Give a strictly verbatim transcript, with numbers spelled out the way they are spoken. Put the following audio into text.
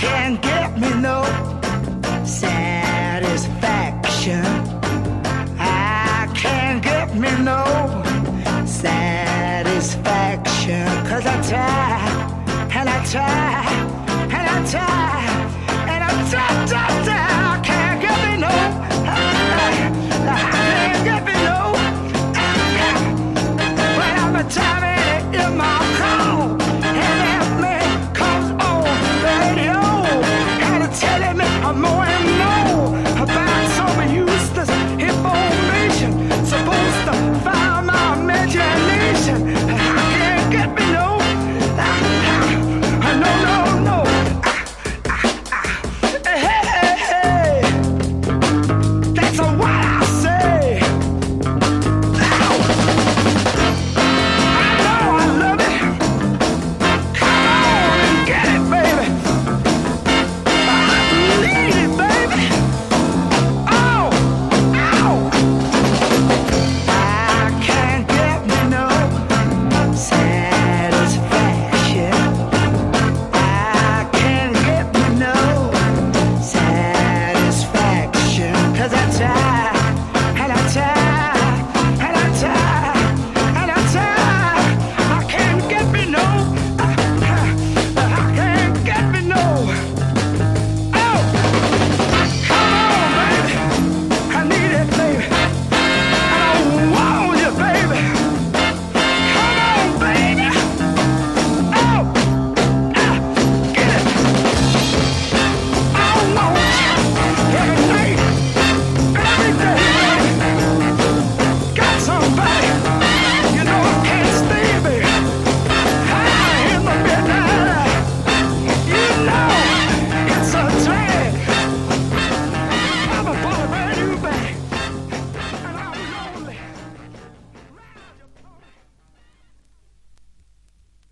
can't get me no satisfaction. I can't get me no satisfaction. Cause I try, and I try, and I try, and I try, try, try.